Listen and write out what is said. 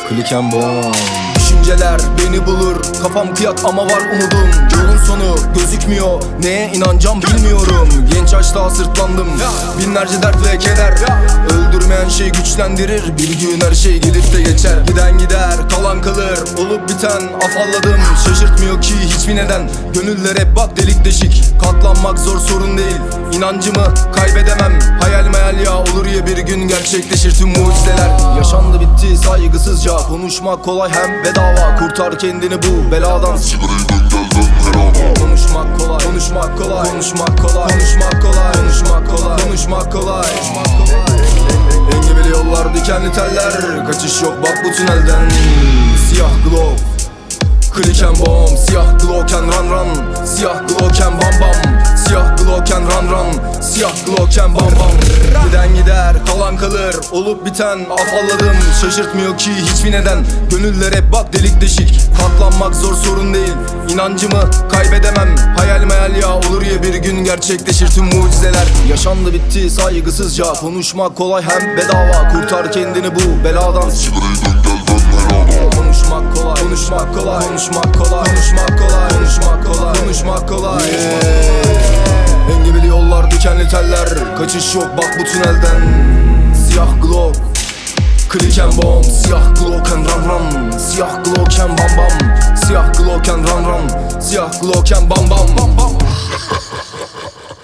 Click and bomb. Düşünceler beni bulur, kafam kıyak ama var umudum. Yolun sonu gözükmüyor, neye inanacağım bilmiyorum. Genç yaşta sırtlandım, binlerce dert ve keder. Öldürmeyen şey güçlendirir, bir gün her şey gelir de geçer. Giden gider, kalan kalır, olup biten afalladım. Şaşırtmıyor ki hiçbir neden, gönüller hep bak delik deşik. Katlanmak zor sorun değil, inancımı kaybedemem. Hayal meyal ya olur ya bir gün gerçekleşir tüm mucizeler. Yaşandı bitti saygısızca, konuşmak kolay hem bedava. Kurtar kendini bu beladan, sigarayı gönderden her ana. Konuşmak kolay, konuşmak kolay, konuşmak kolay, konuşmak kolay, konuşmak kolay, konuşmak kolay. Engebeli yollar, dikenli teller, kaçış yok bak bu tünelden. Siyah glow, click and bomb. Siyah glow can run run, siyah glow can bam bam. Siyah glow can run run, siyah glow can bam bam. Giden gider, kalan kalır, olup biten afalladım. Şaşırtmıyor ki hiçbir neden, gönüller hep bak delik deşik. Katlanmak zor sorun değil, inancımı kaybedemem. Hayal meyal ya olur ya bir gün gerçekleşir tüm mucizeler. Yaşandı bitti saygısızca, konuşmak kolay hem bedava. Kurtar kendini bu beladan, Sigarayı gönderden her ana. konuşmak kolay, konuşmak kolay, konuşmak kolay, konuşmak kolay, konuşmak kolay, konuşmak kolay. Engebeli yollar, dikenli teller, kaçış yok bak bu tünelden. Siyah glow, click and bomb. Siyah glow can run run, siyah glow can bam bam. Siyah glow can run run, siyah glow can bam bam.